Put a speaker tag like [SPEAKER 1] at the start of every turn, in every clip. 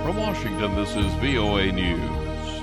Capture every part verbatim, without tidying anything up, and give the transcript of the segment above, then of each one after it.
[SPEAKER 1] From Washington, this is V O A News.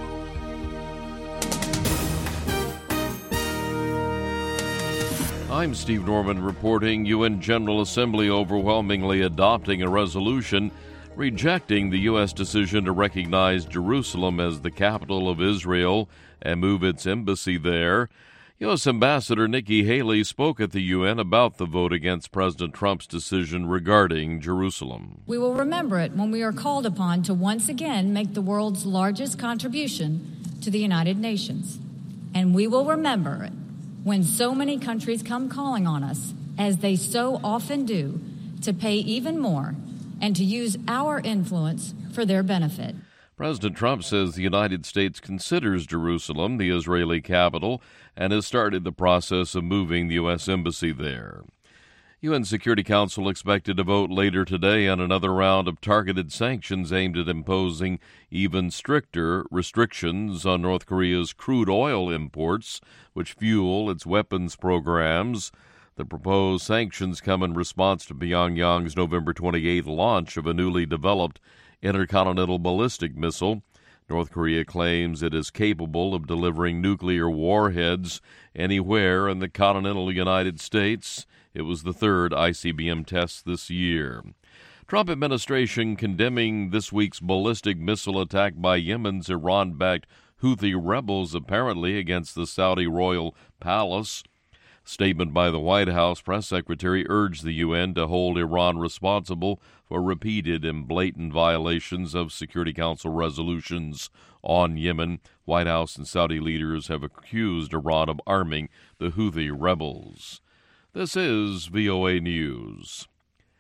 [SPEAKER 1] I'm Steve Norman reporting. U N General Assembly overwhelmingly adopting a resolution rejecting the U S decision to recognize Jerusalem as the capital of Israel and move its embassy there. U S Ambassador Nikki Haley spoke at the U N about the vote against President Trump's decision regarding Jerusalem.
[SPEAKER 2] We will remember it when we are called upon to once again make the world's largest contribution to the United Nations. And we will remember it when so many countries come calling on us, as they so often do, to pay even more and to use our influence for their benefit.
[SPEAKER 1] President Trump says the United States considers Jerusalem the Israeli capital and has started the process of moving the U S Embassy there. U N Security Council expected to vote later today on another round of targeted sanctions aimed at imposing even stricter restrictions on North Korea's crude oil imports, which fuel its weapons programs. The proposed sanctions come in response to Pyongyang's November twenty-eighth launch of a newly developed intercontinental ballistic missile. North Korea claims it is capable of delivering nuclear warheads anywhere in the continental United States. It was the third I C B M test this year. Trump administration condemning this week's ballistic missile attack by Yemen's Iran-backed Houthi rebels, apparently against the Saudi royal palace. Statement by the White House press secretary urged the U N to hold Iran responsible for repeated and blatant violations of Security Council resolutions on Yemen. White House and Saudi leaders have accused Iran of arming the Houthi rebels. This is V O A News.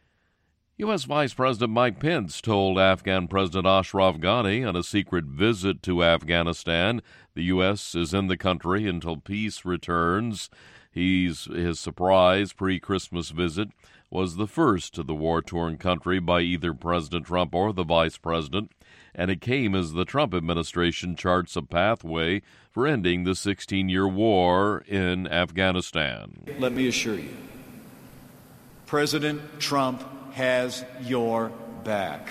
[SPEAKER 1] U S. Vice President Mike Pence told Afghan President Ashraf Ghani on a secret visit to Afghanistan the U S is in the country until peace returns. He's, his surprise pre-Christmas visit was the first to the war-torn country by either President Trump or the Vice President, and it came as the Trump administration charts a pathway for ending the sixteen-year war in Afghanistan.
[SPEAKER 3] Let me assure you, President Trump has your back.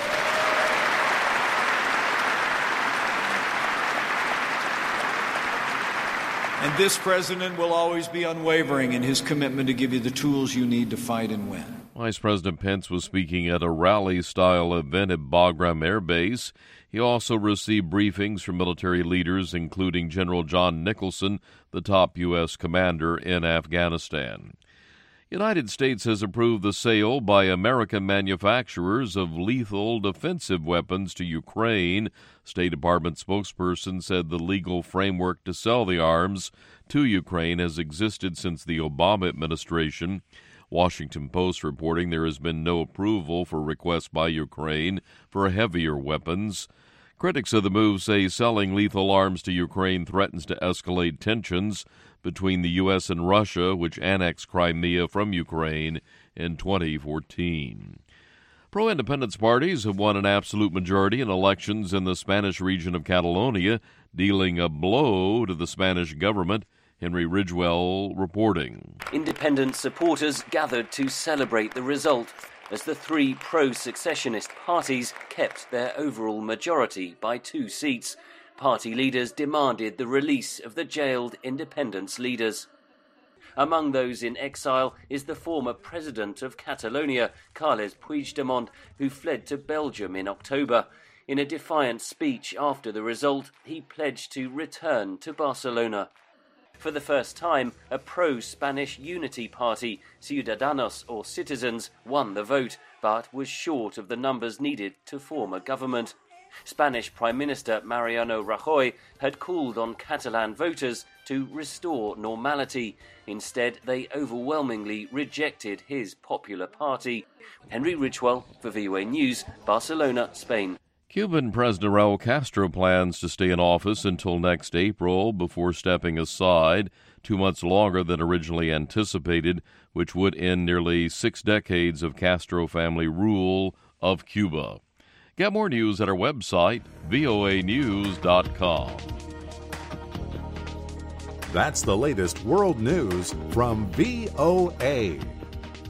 [SPEAKER 3] And this president will always be unwavering in his commitment to give you the tools you need to fight and win.
[SPEAKER 1] Vice President Pence was speaking at a rally-style event at Bagram Air Base. He also received briefings from military leaders, including General John Nicholson, the top U S commander in Afghanistan. United States has approved the sale by American manufacturers of lethal defensive weapons to Ukraine. State Department spokesperson said the legal framework to sell the arms to Ukraine has existed since the Obama administration. Washington Post reporting there has been no approval for requests by Ukraine for heavier weapons. Critics of the move say selling lethal arms to Ukraine threatens to escalate tensions between the U S and Russia, which annexed Crimea from Ukraine in twenty fourteen. Pro-independence parties have won an absolute majority in elections in the Spanish region of Catalonia, dealing a blow to the Spanish government. Henry Ridgewell reporting.
[SPEAKER 4] Independent supporters gathered to celebrate the result as the three pro-successionist parties kept their overall majority by two seats. Party leaders demanded the release of the jailed independence leaders. Among those in exile is the former president of Catalonia, Carles Puigdemont, who fled to Belgium in October. In a defiant speech after the result, he pledged to return to Barcelona. For the first time, a pro-Spanish unity party, Ciudadanos or Citizens, won the vote, but was short of the numbers needed to form a government. Spanish Prime Minister Mariano Rajoy had called on Catalan voters to restore normality. Instead, they overwhelmingly rejected his popular party. Henry Ridgewell for V O A News, Barcelona, Spain.
[SPEAKER 1] Cuban President Raul Castro plans to stay in office until next April before stepping aside, two months longer than originally anticipated, which would end nearly six decades of Castro family rule of Cuba. Get more news at our website, V O A news dot com.
[SPEAKER 5] That's the latest world news from V O A.